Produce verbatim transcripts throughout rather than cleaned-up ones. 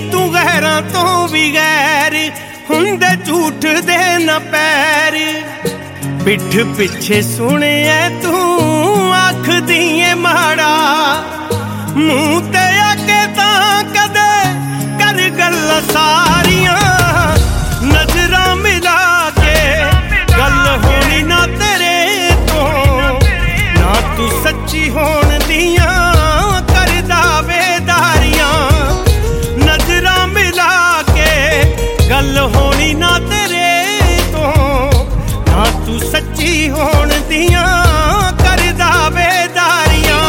तू गैरां तो भी गैर हुंदे झूठ दे न पैर पिठ पिछे सुने तू आखदी ऐ माड़ा मूंह ते आके तां कदे कर गल्लां सारियां नजरां मिला के गल होनी ना तेरे तो ना तू सच्ची होण दियां करदा वेदारियां नजरां मिला के गल होनी ना तेरे तो ना तू सच्ची होण दियां करदा वेदारियां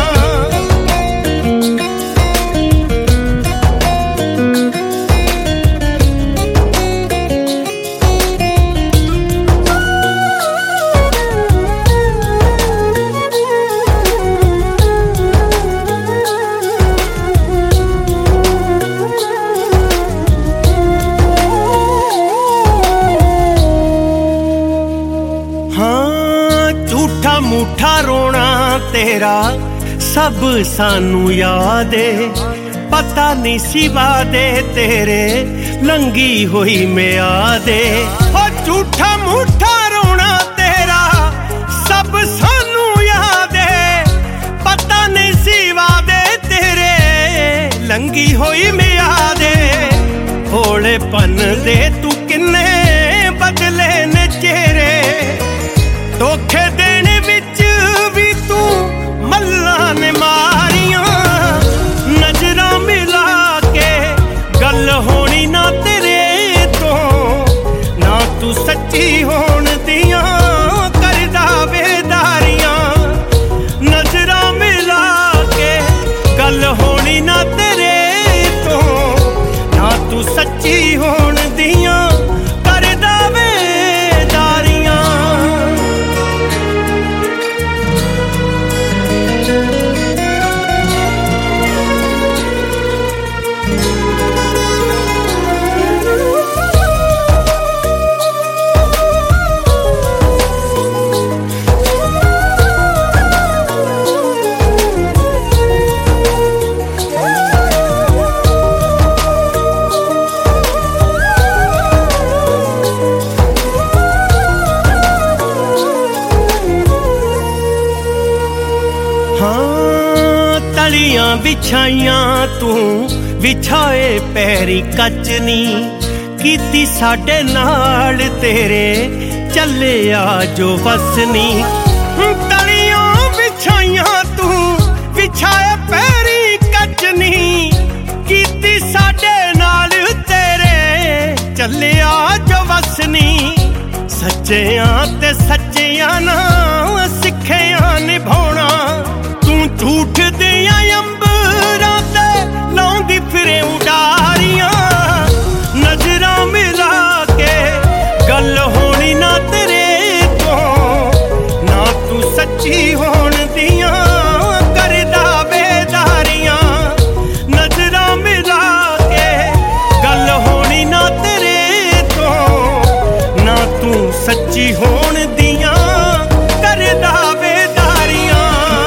मुठा रोना तेरा सब सानू याद है पता नहीं सिवा दे तेरे लंगी हुई म्याद ओ झूठा मुठा रोना तेरा सब सानू याद है पता नहीं सिवा दे तेरे लंगी हुई म्याद भोले पन दे तू किन्ने बदले ने चेहरे धोखे देने विच भी तू मल्लां ने मारियां नजरां मिला के गल होनी ना तेरे तो ना तू सच्ची होण दियां करदा वेदारियां नजरां मिला के गल होनी ना तेरे तो ना तू सच्ची होण दियां करदा वेदारियां तलियां बिछाइयां तू विछाए पैरी कचनी कीती साडे नाल तेरे चले आ जो वसनी तलियां बिछाइयां तू विछाए पैरी कचनी कीती साडे नाल तेरे चले आ जो वसनी सच्चियां ते सच्चियां ना सिक्खियां निभाउणा तू झूठ दियां अंबरां ते लाउंदी फिरे उडारियां नजरां मिला के गल होनी ना तेरे तो ना तू सच्ची होण दियां करदा वेदारियां नजरां मिला के गल होनी ना तेरे तो ना तू सच्ची होण दियां करदा वेदारियां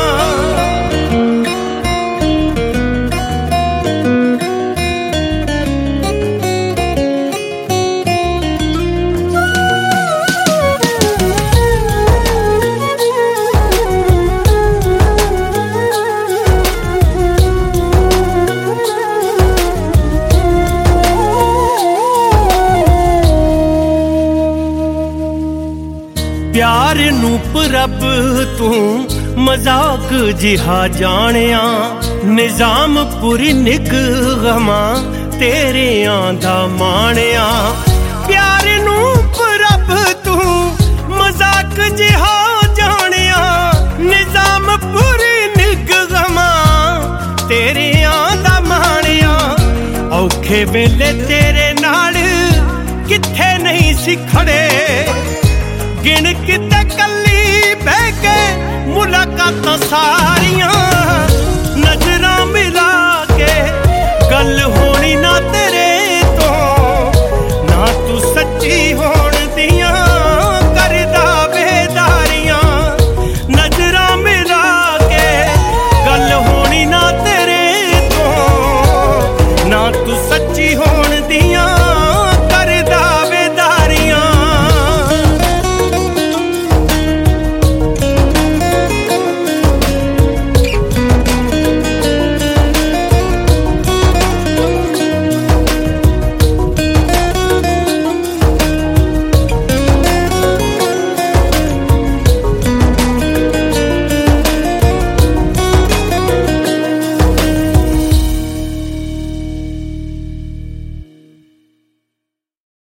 प्यार नू रब तू मजाक जिहा जानिया निजाम पूरी निगहमा तेरे आंदा मानिया प्यार नू रब तू मजाक जिहा जानिया निजाम पूरी निगहमा तेरे आंदा मानिया औखे वेले तेरे नाल किथे नहीं सी खड़े गिन किते कली बह के मुलाकातां सारियां नजरां मिला के गल होनी ना तेरे तो ना तू सच्ची होण दियां करदा वेदारियां नजरां मिला के गल होनी ना तेरे तो ना तू सच्ची हो